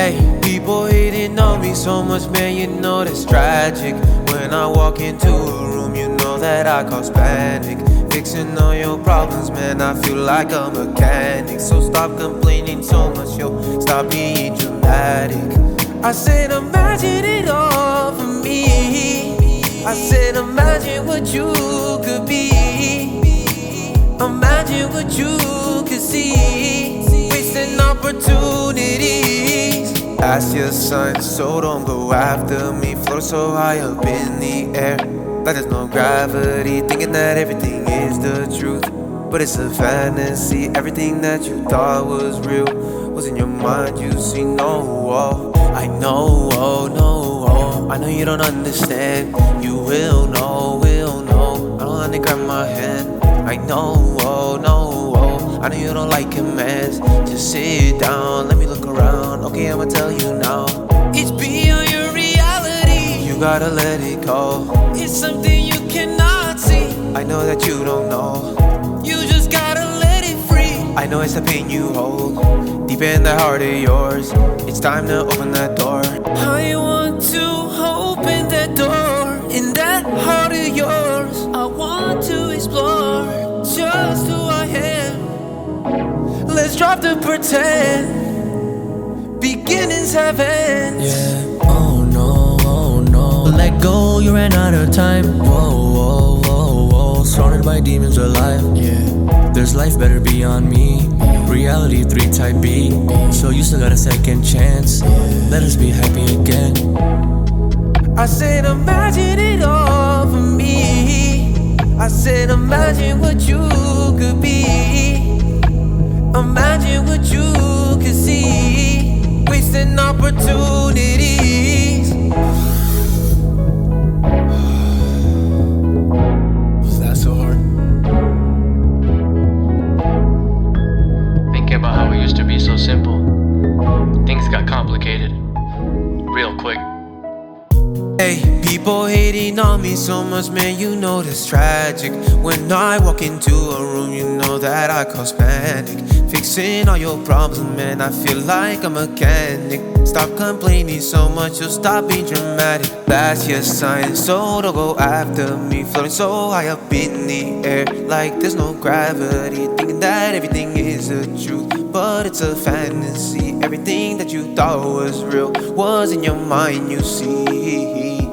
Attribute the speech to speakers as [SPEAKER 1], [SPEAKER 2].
[SPEAKER 1] Hey, people hating on me so much, man, you know that's tragic. When I walk into a room, you know that I cause panic. Fixing all your problems, man, I feel like a mechanic. So stop complaining so much, yo, stop being dramatic. I said imagine it all for me. I said imagine what you could be. Imagine what you could see. Wasting opportunities. Ask your son, so don't go after me. Float so high up in the air, like there's no gravity. Thinking that everything is the truth, but it's a fantasy. Everything that you thought was real was in your mind, you see. No, I know, oh no, I know you don't understand. You will know, I don't let it grab my hand. I know, oh no, I know you don't like a mess. Just sit down, let me look around. Okay, I'ma tell you now. It's beyond your reality. You gotta let it go. It's something you cannot see. I know that you don't know. You just gotta let it free. I know it's the pain you hold deep in the heart of yours. It's time to open that door. I want to open that door in that heart of yours. I want to explore just who I am. Let's drop the pretend. Beginnings have ends.
[SPEAKER 2] Yeah, oh no. Let go, you ran out of time. Whoa. Surrounded by demons alive. Yeah, there's life better beyond me. Reality 3 type B. So you still got a second chance. Let us be happy again.
[SPEAKER 1] I said imagine it all for me. I said imagine what you could be. Imagine what you could see. Wasting opportunities.
[SPEAKER 2] Was that so hard?
[SPEAKER 3] Thinking about how it used to be so simple. Things got complicated real quick.
[SPEAKER 1] Hey, people hating on me so much, man, you know that's tragic. When I walk into a room, you know that I cause panic. Fixing all your problems, man, I feel like a mechanic. Stop complaining so much, you'll stop being dramatic. That's your sign, so don't go after me. Floating so high up in the air, like there's no gravity. Thinking that everything is the truth, but it's a fantasy. Everything that you thought was real was in your mind, you see.